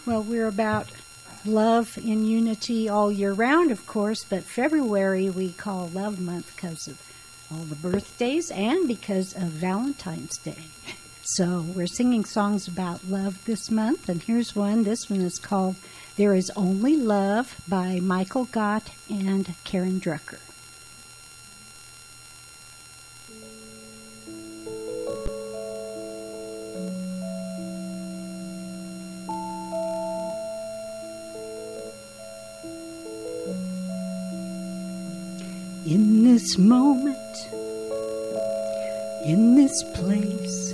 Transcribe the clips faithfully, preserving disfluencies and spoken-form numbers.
Well, we're about love and unity all year round, of course, but February we call Love Month because of all the birthdays and because of Valentine's Day. So we're singing songs about love this month, and here's one. This one is called There Is Only Love by Michael Gott and Karen Drucker. In this moment, in this place,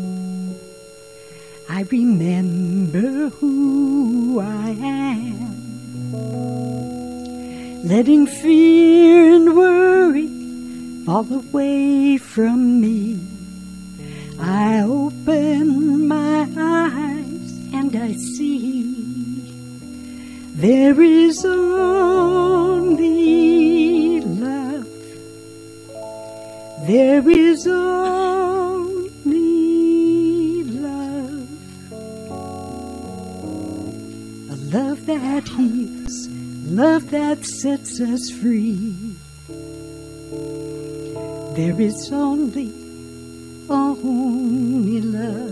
I remember who I am, letting fear and worry fall away from me. I open my eyes and I see there is only love. There is only love. A love that heals, love that sets us free. There is only, only love.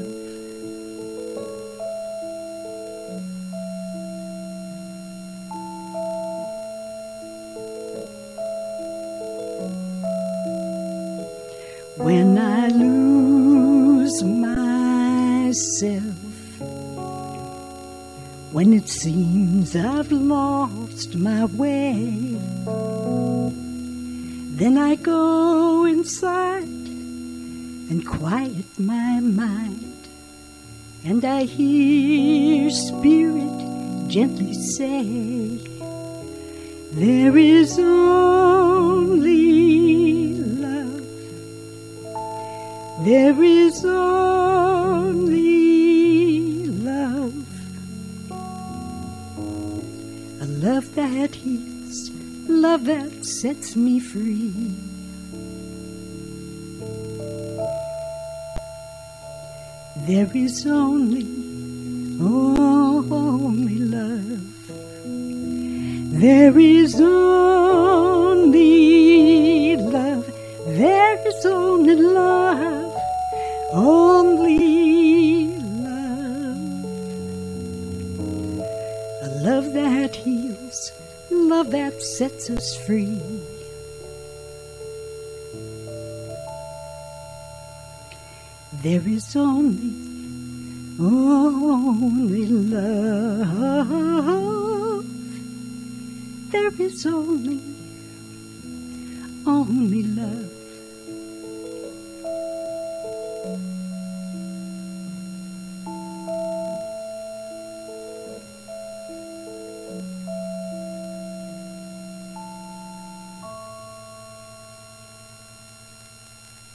When I lose myself, when it seems I've lost my way, then I go inside and quiet my mind, and I hear Spirit gently say, there is only love. There is only love. A love that heals, love that sets me free. There is only, only love. There is only love. There is only love. Only love. A love that heals, love that sets us free. There is only, only love. There is only, only love.